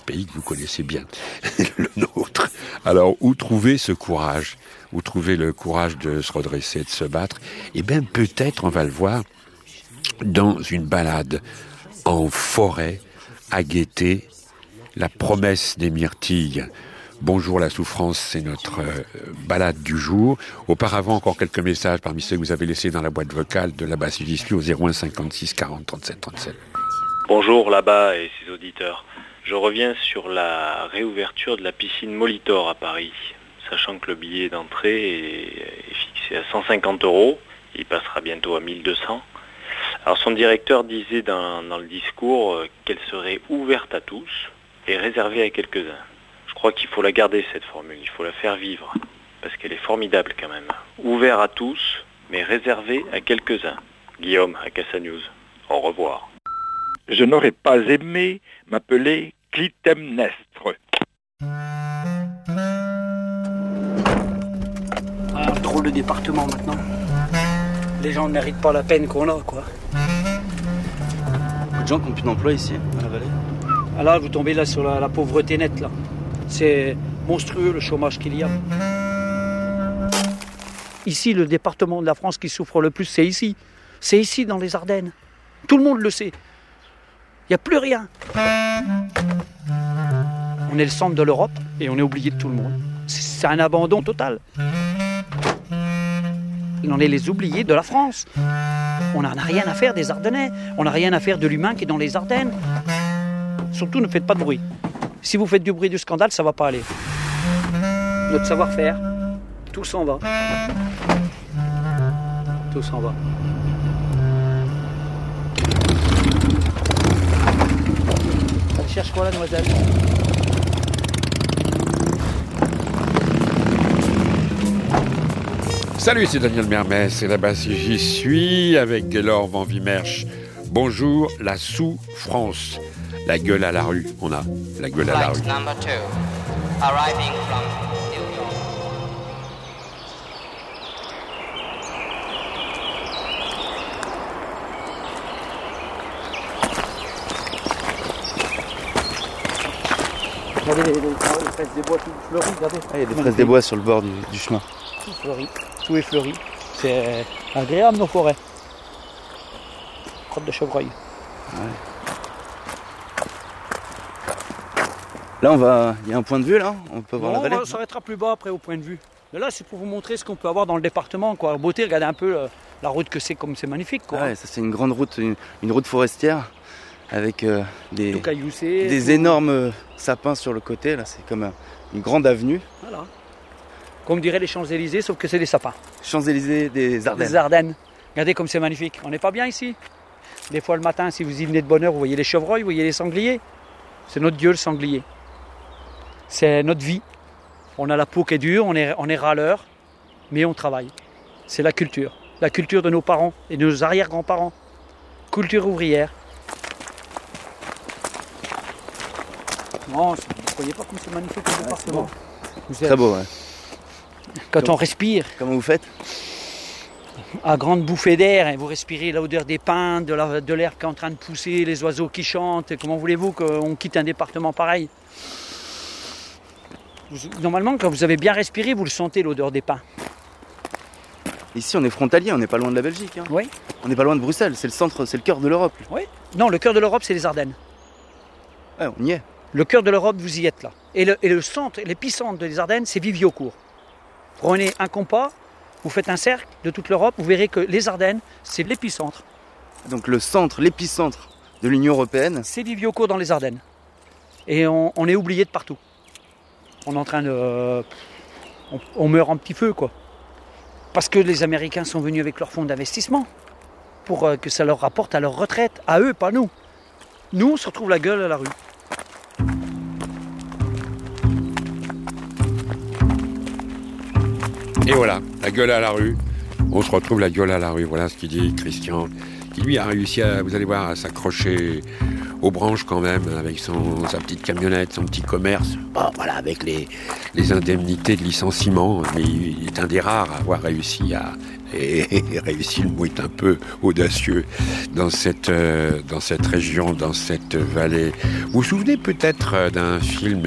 pays que vous connaissez bien, le nôtre. Alors, où trouver ce courage ? Où trouver le courage de se redresser, de se battre ? Eh bien, peut-être, on va le voir, dans une balade en forêt, à guetter la promesse des myrtilles. Bonjour la souffrance, c'est notre balade du jour. Auparavant, encore quelques messages parmi ceux que vous avez laissés dans la boîte vocale de là-bas, si j'y suis, au 01 56 40 37 37. Bonjour là-bas et ses auditeurs. Je reviens sur la réouverture de la piscine Molitor à Paris, sachant que le billet d'entrée est fixé à 150 €. Il passera bientôt à 1200. Alors son directeur disait dans le discours qu'elle serait ouverte à tous et réservée à quelques-uns. Je crois qu'il faut la garder cette formule, il faut la faire vivre, parce qu'elle est formidable quand même. Ouvert à tous, mais réservé à quelques-uns. Guillaume, à Cassanews. Au revoir. Je n'aurais pas aimé m'appeler Clytemnestre. Ah, drôle de département maintenant. Les gens ne méritent pas la peine qu'on a, quoi. Beaucoup de gens qui n'ont plus d'emploi ici, dans la vallée. Ah là, vous tombez là sur la pauvreté nette, là. C'est monstrueux le chômage qu'il y a. Ici, le département de la France qui souffre le plus, c'est ici. C'est ici, dans les Ardennes. Tout le monde le sait. Il n'y a plus rien. On est le centre de l'Europe et on est oublié de tout le monde. C'est un abandon total. On est les oubliés de la France. On n'en a rien à faire des Ardennais. On n'a rien à faire de l'humain qui est dans les Ardennes. Surtout, ne faites pas de bruit. Si vous faites du bruit, du scandale, ça ne va pas aller. Notre savoir-faire, tout s'en va. Tout s'en va. Elle cherche quoi, la demoiselle ? Salut, c'est Daniel Mermès, c'est là-bas si j'y suis, avec Laure Van Vimersch. Bonjour, la souffrance. La gueule à la rue, on a la gueule à la rue. Number 2, arriving from New York. Regardez les fraises des bois tout fleuries, regardez. Ah, il y a des fraises des bois sur le bord du chemin. Tout fleuri, tout est fleuri. C'est agréable nos forêts. Crotte de chevreuil. Ouais. Là, il y a un point de vue là, on peut voir la vallée. On s'arrêtera plus bas après au point de vue. Mais là, c'est pour vous montrer ce qu'on peut avoir dans le département, quoi. Beauté, regardez un peu la route que c'est, comme c'est magnifique, quoi. Ouais, ça c'est une grande route, une route forestière avec Tout cailloussé. des énormes sapins sur le côté. Là, c'est comme une grande avenue. Voilà. Comme dirait les Champs-Élysées, sauf que c'est des sapins. Champs-Élysées des Ardennes. Des Ardennes. Regardez comme c'est magnifique. On n'est pas bien ici. Des fois le matin, si vous y venez de bonne heure, vous voyez les chevreuils, vous voyez les sangliers. C'est notre Dieu, le sanglier. C'est notre vie. On a la peau qui est dure, on est râleur, mais on travaille. C'est la culture de nos parents et de nos arrière-grands-parents. Culture ouvrière. Non, vous ne croyez pas comme c'est magnifique le département. Très beau, ouais. Quand on respire, Comment vous faites ? à grande bouffée d'air, et vous respirez l'odeur des pins, de l'air qui est en train de pousser, les oiseaux qui chantent. Et comment voulez-vous qu'on quitte un département pareil ? Normalement, quand vous avez bien respiré, vous le sentez, l'odeur des pins. Ici, on est frontalier, on n'est pas loin de la Belgique. Hein. Oui. On n'est pas loin de Bruxelles, c'est le centre, c'est le cœur de l'Europe. Oui. Non, le cœur de l'Europe, c'est les Ardennes. Ouais, on y est. Le cœur de l'Europe, vous y êtes là. Et le centre, l'épicentre des Ardennes, c'est Viviocourt. Prenez un compas, vous faites un cercle de toute l'Europe, vous verrez que les Ardennes, c'est l'épicentre. Donc le centre, l'épicentre de l'Union européenne. C'est Viviocourt dans les Ardennes. Et on est oublié de partout. On est en train de... On meurt en petit feu, quoi. Parce que les Américains sont venus avec leur fonds d'investissement pour que ça leur rapporte à leur retraite. À eux, pas nous. Nous, on se retrouve la gueule à la rue. Et voilà, la gueule à la rue. On se retrouve la gueule à la rue. Voilà ce qu'il dit Christian, qui lui a réussi à, vous allez voir, à s'accrocher aux branches quand même, avec sa petite camionnette, son petit commerce. Bon, voilà, avec les indemnités de licenciement, mais il est un des rares à avoir réussi réussi, le mot est un peu audacieux, dans cette région, dans cette vallée. Vous vous souvenez peut-être d'un film